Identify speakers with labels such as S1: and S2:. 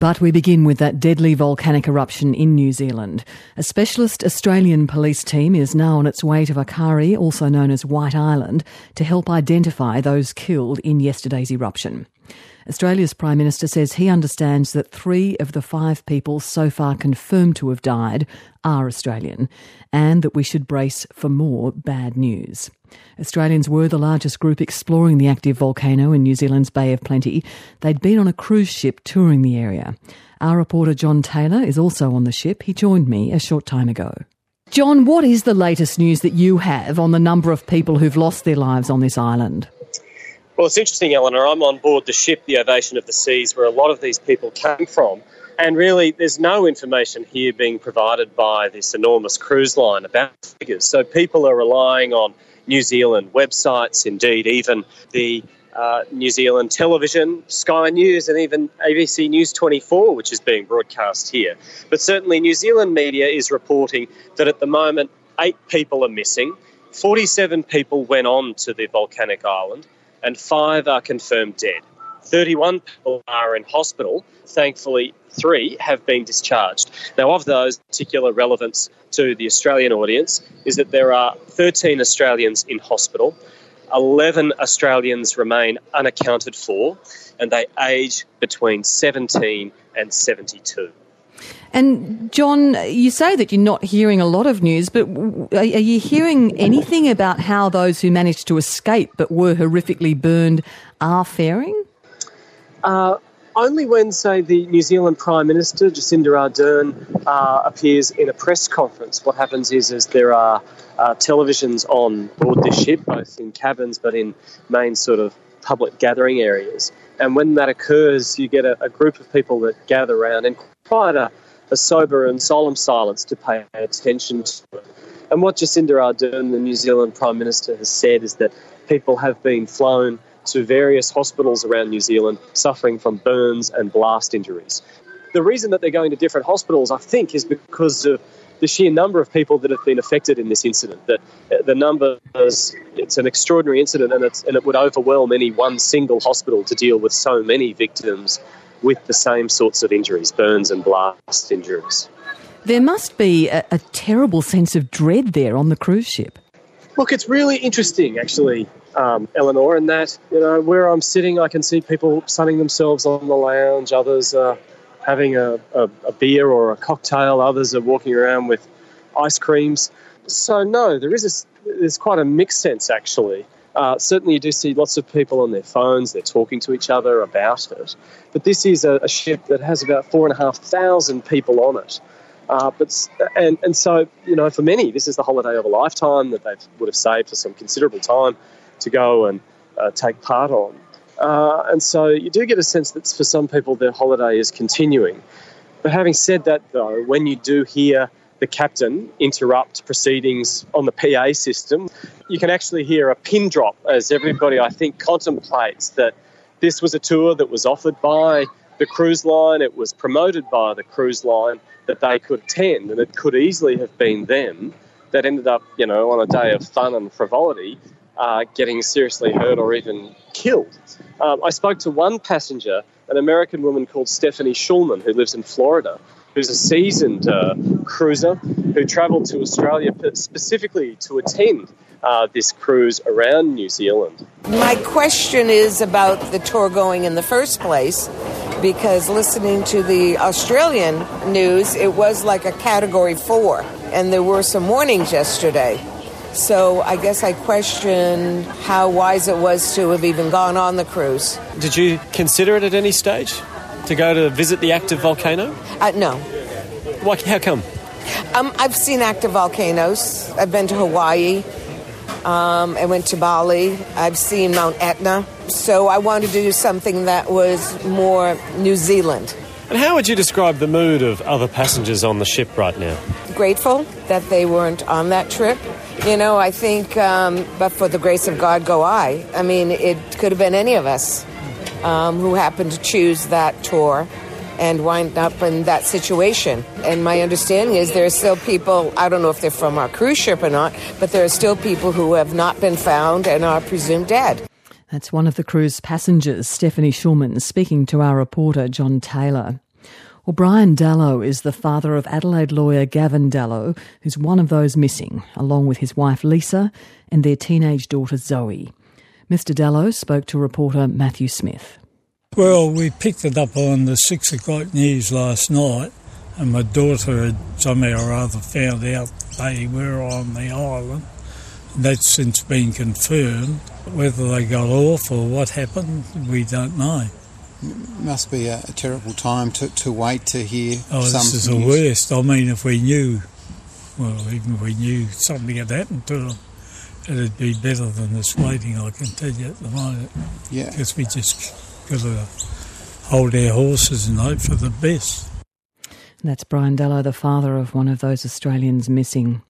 S1: But we begin with that deadly volcanic eruption in New Zealand. A specialist Australian police team is now on its way to Vakari, also known as White Island, to help identify those killed in yesterday's eruption. Australia's Prime Minister says he understands that 3 of the 5 people so far confirmed to have died are Australian, and that we should brace for more bad news. Australians were the largest group exploring the active volcano in New Zealand's Bay of Plenty. They'd been on a cruise ship touring the area. Our reporter John Taylor is also on the ship. He joined me a short time ago. John, what is the latest news that you have on the number of people who've lost their lives on this island?
S2: Well, it's interesting, Eleanor. I'm on board the ship, the Ovation of the Seas, where a lot of these people came from. And really, there's no information here being provided by this enormous cruise line about figures. So people are relying on New Zealand websites, indeed even the New Zealand television, Sky News, and even ABC News 24, which is being broadcast here. But certainly New Zealand media is reporting that at the moment 8 people are missing, 47 people went on to the volcanic island, and 5 are confirmed dead. 31 people are in hospital. Thankfully, 3 have been discharged. Now, of those, particular relevance to the Australian audience is that there are 13 Australians in hospital, 11 Australians remain unaccounted for, and they age between 17 and 72.
S1: And John, you say that you're not hearing a lot of news, but are you hearing anything about how those who managed to escape but were horrifically burned are faring?
S2: Only when, say, the New Zealand Prime Minister, Jacinda Ardern, appears in a press conference. What happens is there are televisions on board this ship, both in cabins but in main sort of public gathering areas. And when that occurs, you get a group of people that gather around in quite a sober and solemn silence to pay attention to it. And what Jacinda Ardern, the New Zealand Prime Minister, has said is that people have been flown to various hospitals around New Zealand suffering from burns and blast injuries. The reason that they're going to different hospitals, I think, is because of the sheer number of people that have been affected in this incident. That the numbers, it's an extraordinary incident, and it would overwhelm any one single hospital to deal with so many victims with the same sorts of injuries, burns and blast injuries.
S1: There must be a terrible sense of dread there on the cruise ship.
S2: Look, it's really interesting, actually, Eleanor, in that, where I'm sitting, I can see people sunning themselves on the lounge. Others are having a beer or a cocktail. Others are walking around with ice creams. So, no, there's quite a mixed sense, actually. Certainly you do see lots of people on their phones. They're talking to each other about it. But this is a ship that has about 4,500 people on it. So, for many, this is the holiday of a lifetime that they would have saved for some considerable time to go and take part on. And so you do get a sense that for some people their holiday is continuing. But having said that, though, when you do hear the captain interrupt proceedings on the PA system, you can actually hear a pin drop as everybody, I think, contemplates that this was a tour that was offered by the cruise line. It was promoted by the cruise line that they could attend, and it could easily have been them that ended up, on a day of fun and frivolity, getting seriously hurt or even killed. I spoke to one passenger, an American woman called Stephanie Schulman, who lives in Florida, who's a seasoned cruiser who travelled to Australia specifically to attend this cruise around New Zealand.
S3: My question is about the tour going in the first place, because listening to the Australian news, it was like a Category 4, and there were some warnings yesterday. So I guess I question how wise it was to have even gone on the cruise.
S4: Did you consider it at any stage to go to visit the active volcano?
S3: No.
S4: How come?
S3: I've seen active volcanoes. I've been to Hawaii. I went to Bali. I've seen Mount Etna. So I wanted to do something that was more New Zealand.
S4: And how would you describe the mood of other passengers on the ship right now?
S3: Grateful that they weren't on that trip. I think, but for the grace of God go I. I mean, it could have been any of us who happened to choose that tour and wind up in that situation. And my understanding is there are still people, I don't know if they're from our cruise ship or not, but there are still people who have not been found and are presumed dead.
S1: That's one of the cruise passengers, Stephanie Schulman, speaking to our reporter, John Taylor. Well, Brian Dallow is the father of Adelaide lawyer Gavin Dallow, who's one of those missing, along with his wife Lisa and their teenage daughter Zoe. Mr Dallow spoke to reporter Matthew Smith.
S5: Well, we picked it up on the 6 o'clock news last night, and my daughter had somehow or other found out they were on the island. That's since been confirmed. Whether they got off or what happened, we don't know.
S6: It must be a terrible time to wait to hear
S5: some news. This is the worst. I mean, if we knew, even if we knew something had happened to them, it'd be better than this waiting, I can tell you at the moment.
S6: Yeah.
S5: Because we just got to hold our horses and hope for the best.
S1: That's Brian Dallow, the father of one of those Australians missing.